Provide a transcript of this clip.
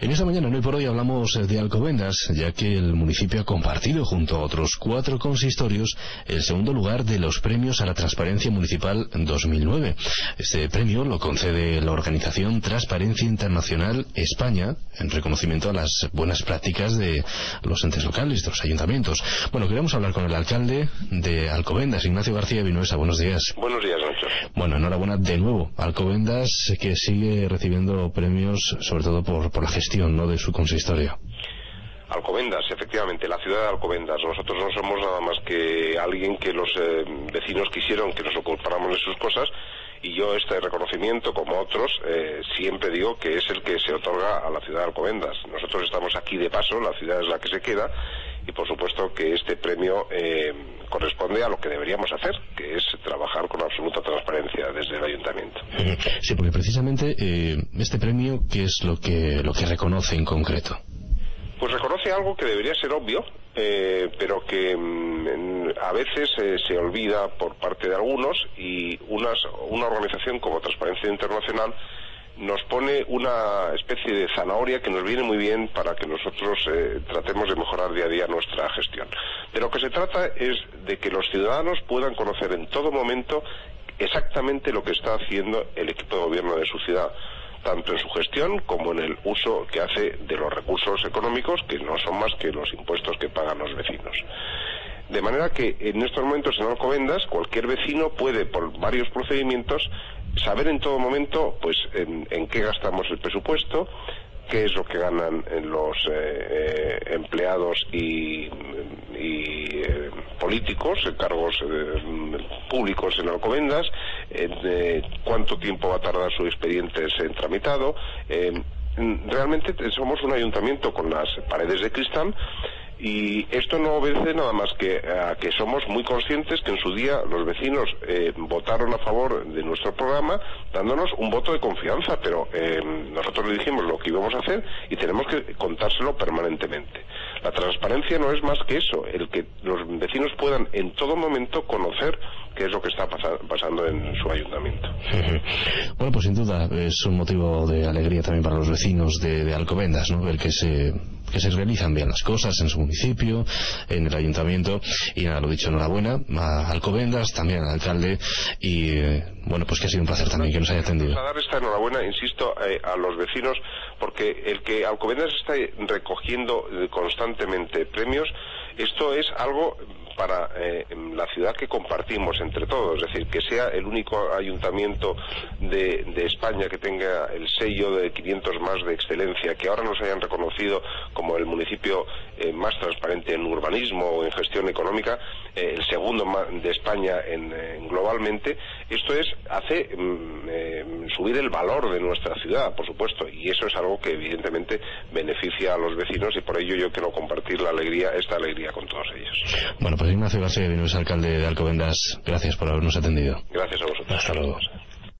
En esta mañana, no hoy por hoy, hablamos de Alcobendas, ya que el municipio ha compartido junto a otros 4 consistorios el segundo lugar de los premios a la transparencia municipal 2009. Este premio lo concede la organización Transparencia Internacional España, en reconocimiento a las buenas prácticas de los entes locales, de los ayuntamientos. Bueno, queremos hablar con el alcalde de Alcobendas, Ignacio García Vinuesa. Buenos días. Buenos días, Nacho. Bueno, enhorabuena de nuevo. Alcobendas, que sigue recibiendo premios, sobre todo por la gestión, ¿no?, de su consistorio. Alcobendas, efectivamente, la ciudad de Alcobendas. Nosotros no somos nada más que alguien que los vecinos quisieron que nos ocupáramos de sus cosas, y yo este reconocimiento, como otros, siempre digo que es el que se otorga a la ciudad de Alcobendas. Nosotros estamos aquí de paso, la ciudad es la que se queda, y por supuesto que este premio corresponde a lo que deberíamos hacer, que es trabajar con absoluta transparencia desde el ayuntamiento. Sí, porque precisamente este premio, ¿qué es lo que reconoce en concreto? Pues reconoce algo que debería ser obvio, pero que a veces se olvida por parte de algunos, y una organización como Transparencia Internacional nos pone una especie de zanahoria que nos viene muy bien para que nosotros tratemos de mejorar día a día nuestra gestión. De lo que se trata es de que los ciudadanos puedan conocer en todo momento exactamente lo que está haciendo el equipo de gobierno de su ciudad, tanto en su gestión como en el uso que hace de los recursos económicos, que no son más que los impuestos que pagan los vecinos. De manera que en estos momentos en Alcobendas cualquier vecino puede, por varios procedimientos, saber en todo momento pues en qué gastamos el presupuesto, qué es lo que ganan los empleados y políticos, cargos públicos en Alcobendas, cuánto tiempo va a tardar su expediente en tramitado. Realmente somos un ayuntamiento con las paredes de cristal, y esto no obedece nada más que a que somos muy conscientes que en su día los vecinos votaron a favor de nuestro programa, dándonos un voto de confianza, pero nosotros le dijimos lo que íbamos a hacer y tenemos que contárselo permanentemente. La transparencia no es más que eso, el que los vecinos puedan en todo momento conocer qué es lo que está pasando en su ayuntamiento. Bueno, pues sin duda es un motivo de alegría también para los vecinos de Alcobendas, ¿no?, ver que se realizan bien las cosas en su municipio, en el ayuntamiento. Y nada, lo dicho, enhorabuena a Alcobendas, también al alcalde, y bueno, pues que ha sido un placer también que nos haya atendido. A dar esta enhorabuena, insisto, a los vecinos, porque el que Alcobendas está recogiendo constantemente premios, esto es algo para la ciudad que compartimos entre todos, es decir, que sea el único ayuntamiento de España que tenga el sello de 500 más de excelencia, que ahora nos hayan reconocido como el municipio más transparente en urbanismo o en gestión económica, el segundo de España globalmente. Esto hace subir el valor de nuestra ciudad, por supuesto, y eso es algo que evidentemente beneficia a los vecinos, y por ello yo quiero compartir esta alegría con todos ellos. Bueno, pues Ignacio García Vinuesa, alcalde de Alcobendas, gracias por habernos atendido. Gracias a vosotros. Hasta luego.